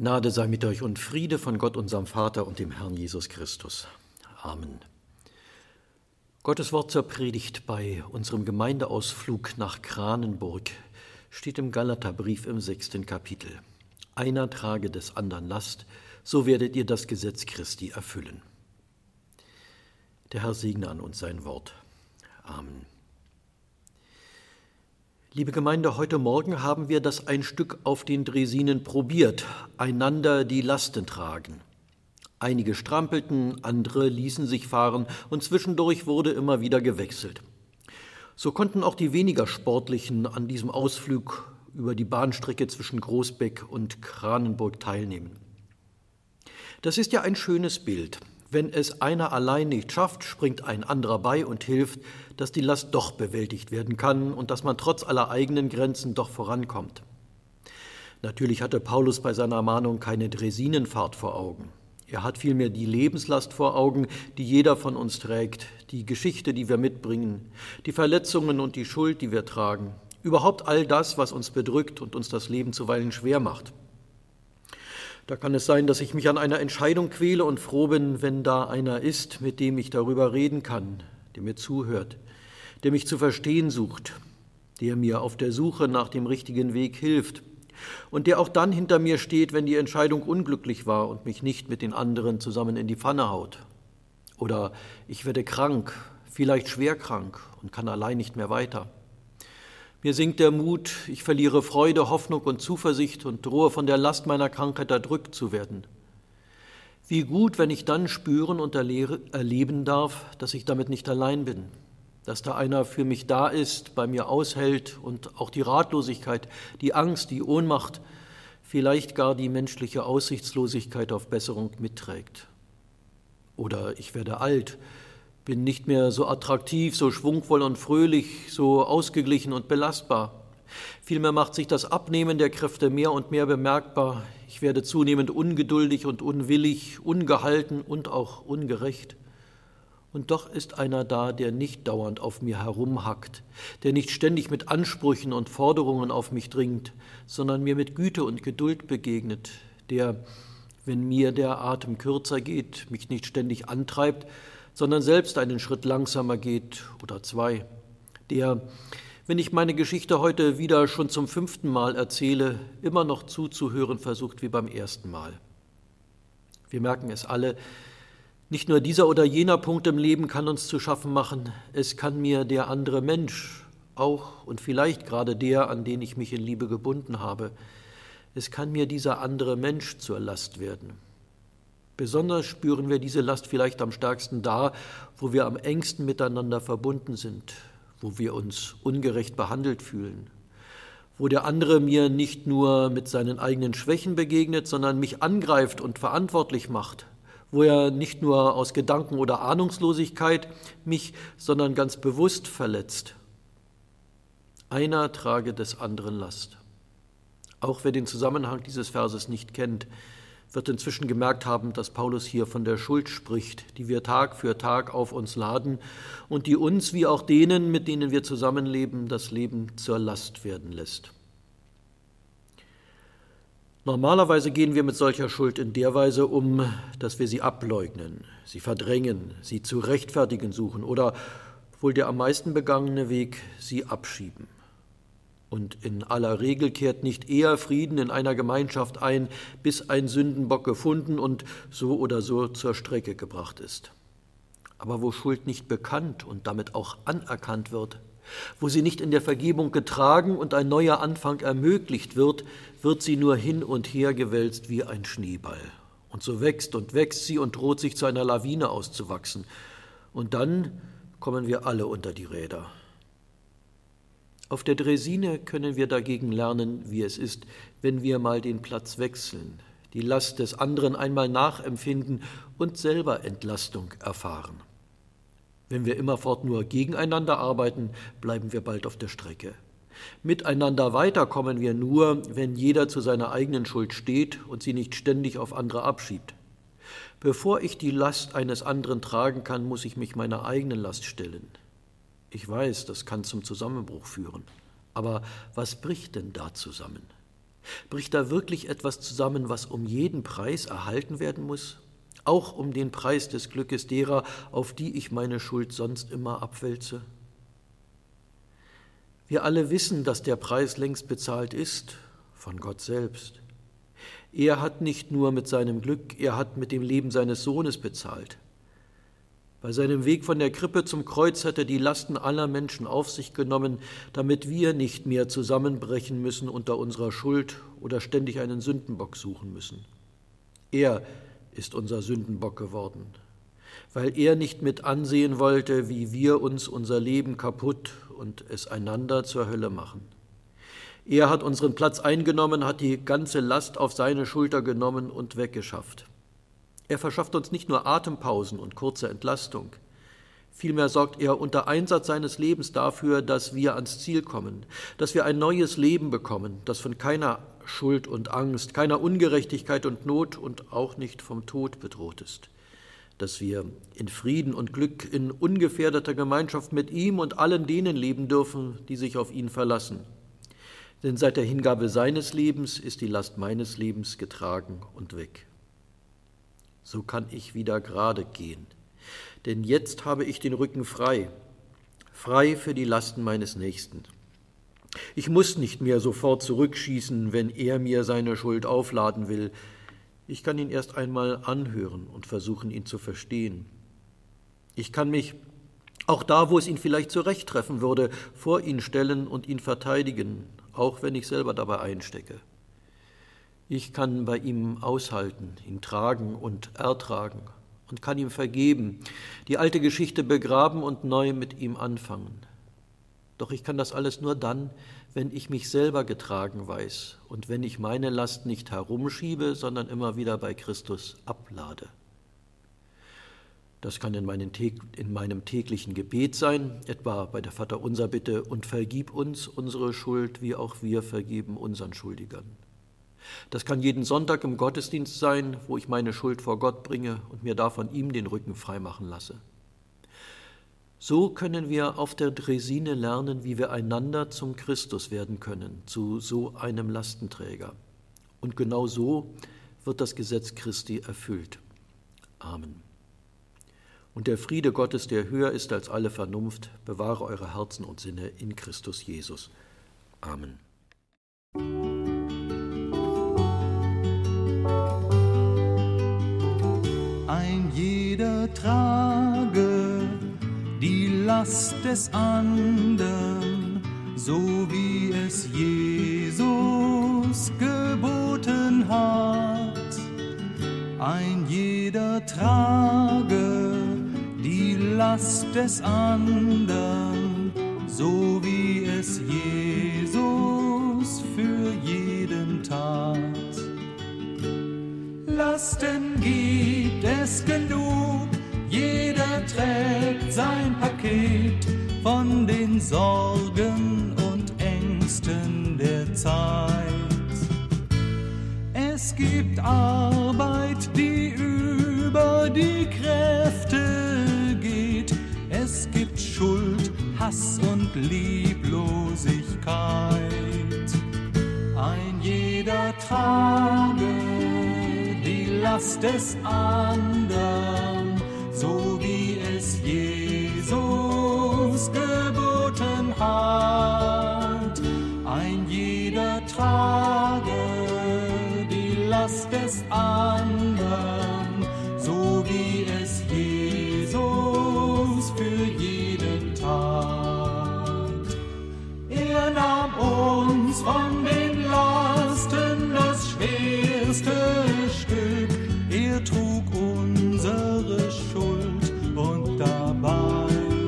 Gnade sei mit euch und Friede von Gott, unserem Vater und dem Herrn Jesus Christus. Amen. Gottes Wort zur Predigt bei unserem Gemeindeausflug nach Kranenburg steht im Galaterbrief im 6. Kapitel. Einer trage des anderen Last, so werdet ihr das Gesetz Christi erfüllen. Der Herr segne an uns sein Wort. Amen. Liebe Gemeinde, heute Morgen haben wir das ein Stück auf den Draisinen probiert, einander die Lasten tragen. Einige strampelten, andere ließen sich fahren und zwischendurch wurde immer wieder gewechselt. So konnten auch die weniger Sportlichen an diesem Ausflug über die Bahnstrecke zwischen Großbeck und Kranenburg teilnehmen. Das ist ja ein schönes Bild. Wenn es einer allein nicht schafft, springt ein anderer bei und hilft, dass die Last doch bewältigt werden kann und dass man trotz aller eigenen Grenzen doch vorankommt. Natürlich hatte Paulus bei seiner Mahnung keine Draisinenfahrt vor Augen. Er hat vielmehr die Lebenslast vor Augen, die jeder von uns trägt, die Geschichte, die wir mitbringen, die Verletzungen und die Schuld, die wir tragen, überhaupt all das, was uns bedrückt und uns das Leben zuweilen schwer macht. Da kann es sein, dass ich mich an einer Entscheidung quäle und froh bin, wenn da einer ist, mit dem ich darüber reden kann, der mir zuhört, der mich zu verstehen sucht, der mir auf der Suche nach dem richtigen Weg hilft und der auch dann hinter mir steht, wenn die Entscheidung unglücklich war und mich nicht mit den anderen zusammen in die Pfanne haut. Oder ich werde krank, vielleicht schwer krank und kann allein nicht mehr weiter. Mir sinkt der Mut, ich verliere Freude, Hoffnung und Zuversicht und drohe von der Last meiner Krankheit erdrückt zu werden. Wie gut, wenn ich dann spüren und erleben darf, dass ich damit nicht allein bin, dass da einer für mich da ist, bei mir aushält und auch die Ratlosigkeit, die Angst, die Ohnmacht, vielleicht gar die menschliche Aussichtslosigkeit auf Besserung mitträgt. Oder ich werde alt, bin nicht mehr so attraktiv, so schwungvoll und fröhlich, so ausgeglichen und belastbar. Vielmehr macht sich das Abnehmen der Kräfte mehr und mehr bemerkbar. Ich werde zunehmend ungeduldig und unwillig, ungehalten und auch ungerecht. Und doch ist einer da, der nicht dauernd auf mir herumhackt, der nicht ständig mit Ansprüchen und Forderungen auf mich dringt, sondern mir mit Güte und Geduld begegnet, der, wenn mir der Atem kürzer geht, mich nicht ständig antreibt, sondern selbst einen Schritt langsamer geht oder zwei, der, wenn ich meine Geschichte heute wieder schon zum 5. Mal erzähle, immer noch zuzuhören versucht wie beim ersten Mal. Wir merken es alle, nicht nur dieser oder jener Punkt im Leben kann uns zu schaffen machen, es kann mir der andere Mensch, auch und vielleicht gerade der, an den ich mich in Liebe gebunden habe, es kann mir dieser andere Mensch zur Last werden. Besonders spüren wir diese Last vielleicht am stärksten da, wo wir am engsten miteinander verbunden sind, wo wir uns ungerecht behandelt fühlen, wo der andere mir nicht nur mit seinen eigenen Schwächen begegnet, sondern mich angreift und verantwortlich macht, wo er nicht nur aus Gedanken oder Ahnungslosigkeit mich, sondern ganz bewusst verletzt. Einer trage des anderen Last. Auch wer den Zusammenhang dieses Verses nicht kennt, wird inzwischen gemerkt haben, dass Paulus hier von der Schuld spricht, die wir Tag für Tag auf uns laden und die uns, wie auch denen, mit denen wir zusammenleben, das Leben zur Last werden lässt. Normalerweise gehen wir mit solcher Schuld in der Weise um, dass wir sie ableugnen, sie verdrängen, sie zu rechtfertigen suchen oder, wohl der am meisten begangene Weg, sie abschieben. Und in aller Regel kehrt nicht eher Frieden in einer Gemeinschaft ein, bis ein Sündenbock gefunden und so oder so zur Strecke gebracht ist. Aber wo Schuld nicht bekannt und damit auch anerkannt wird, wo sie nicht in der Vergebung getragen und ein neuer Anfang ermöglicht wird, wird sie nur hin und her gewälzt wie ein Schneeball. Und so wächst und wächst sie und droht sich zu einer Lawine auszuwachsen. Und dann kommen wir alle unter die Räder. Auf der Draisine können wir dagegen lernen, wie es ist, wenn wir mal den Platz wechseln, die Last des anderen einmal nachempfinden und selber Entlastung erfahren. Wenn wir immerfort nur gegeneinander arbeiten, bleiben wir bald auf der Strecke. Miteinander weiterkommen wir nur, wenn jeder zu seiner eigenen Schuld steht und sie nicht ständig auf andere abschiebt. Bevor ich die Last eines anderen tragen kann, muss ich mich meiner eigenen Last stellen. Ich weiß, das kann zum Zusammenbruch führen. Aber was bricht denn da zusammen? Bricht da wirklich etwas zusammen, was um jeden Preis erhalten werden muss? Auch um den Preis des Glückes derer, auf die ich meine Schuld sonst immer abwälze? Wir alle wissen, dass der Preis längst bezahlt ist, von Gott selbst. Er hat nicht nur mit seinem Glück, er hat mit dem Leben seines Sohnes bezahlt. Bei seinem Weg von der Krippe zum Kreuz hat er die Lasten aller Menschen auf sich genommen, damit wir nicht mehr zusammenbrechen müssen unter unserer Schuld oder ständig einen Sündenbock suchen müssen. Er ist unser Sündenbock geworden, weil er nicht mit ansehen wollte, wie wir uns unser Leben kaputt und es einander zur Hölle machen. Er hat unseren Platz eingenommen, hat die ganze Last auf seine Schulter genommen und weggeschafft. Er verschafft uns nicht nur Atempausen und kurze Entlastung. Vielmehr sorgt er unter Einsatz seines Lebens dafür, dass wir ans Ziel kommen, dass wir ein neues Leben bekommen, das von keiner Schuld und Angst, keiner Ungerechtigkeit und Not und auch nicht vom Tod bedroht ist, dass wir in Frieden und Glück in ungefährdeter Gemeinschaft mit ihm und allen denen leben dürfen, die sich auf ihn verlassen. Denn seit der Hingabe seines Lebens ist die Last meines Lebens getragen und weg. So kann ich wieder gerade gehen, denn jetzt habe ich den Rücken frei, frei für die Lasten meines Nächsten. Ich muss nicht mehr sofort zurückschießen, wenn er mir seine Schuld aufladen will. Ich kann ihn erst einmal anhören und versuchen, ihn zu verstehen. Ich kann mich, auch da, wo es ihn vielleicht zurechttreffen würde, vor ihn stellen und ihn verteidigen, auch wenn ich selber dabei einstecke. Ich kann bei ihm aushalten, ihn tragen und ertragen und kann ihm vergeben, die alte Geschichte begraben und neu mit ihm anfangen. Doch ich kann das alles nur dann, wenn ich mich selber getragen weiß und wenn ich meine Last nicht herumschiebe, sondern immer wieder bei Christus ablade. Das kann in meinem täglichen Gebet sein, etwa bei der Vaterunser-Bitte: und vergib uns unsere Schuld, wie auch wir vergeben unseren Schuldigern. Das kann jeden Sonntag im Gottesdienst sein, wo ich meine Schuld vor Gott bringe und mir da von ihm den Rücken freimachen lasse. So können wir auf der Draisine lernen, wie wir einander zum Christus werden können, zu so einem Lastenträger. Und genau so wird das Gesetz Christi erfüllt. Amen. Und der Friede Gottes, der höher ist als alle Vernunft, bewahre eure Herzen und Sinne in Christus Jesus. Amen. Ein jeder trage die Last des anderen, so wie es Jesus geboten hat. Ein jeder trage die Last des anderen, so wie es Jesus für jeden tat. Lasten gibt es genug, jeder trägt sein Paket von den Sorgen und Ängsten der Zeit. Es gibt Arbeit, die über die Kräfte geht. Es gibt Schuld, Hass und Lieblosigkeit. Ein jeder trage die Last des anderen, so wie es Jesus geboten hat. Ein jeder trage die Last des anderen, so wie es Jesus für jeden tat. Er nahm uns von den Lasten das schwerste Stück, er trug unsere Schuld und dabei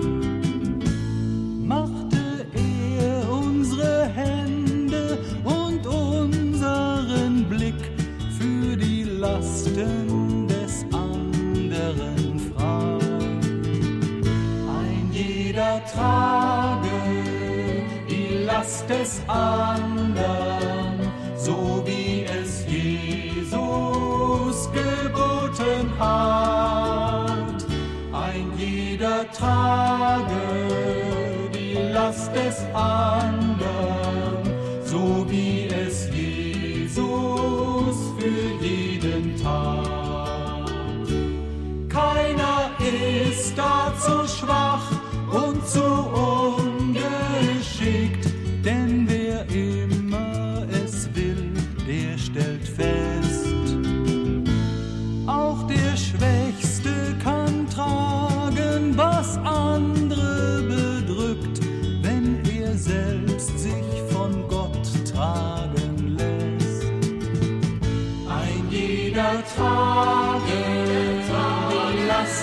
machte er unsere Hände und unseren Blick für die Lasten des anderen frei. Ein jeder trage die Last des anderen, so wie es Jesus geboten hat. Ein jeder trage die Last des anderen, so wie es Jesus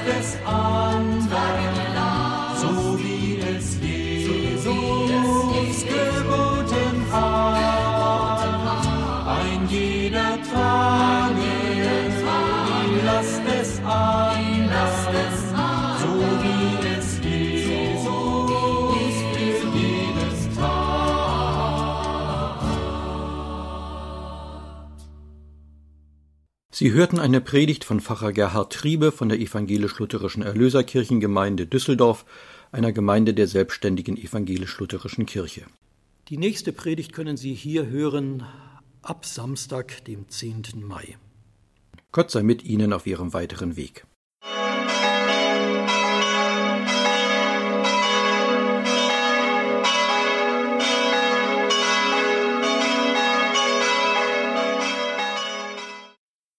des anderen, so wie es Jesus geboten hat. Ein jeder trage die Last des anderen, so wie es Jesus für jedes tat. Sie hörten eine Predigt von Pfarrer Gerhard Triebe von der Evangelisch-Lutherischen Erlöserkirchengemeinde Düsseldorf, einer Gemeinde der selbstständigen Evangelisch-Lutherischen Kirche. Die nächste Predigt können Sie hier hören ab Samstag, dem 10. Mai. Gott sei mit Ihnen auf Ihrem weiteren Weg.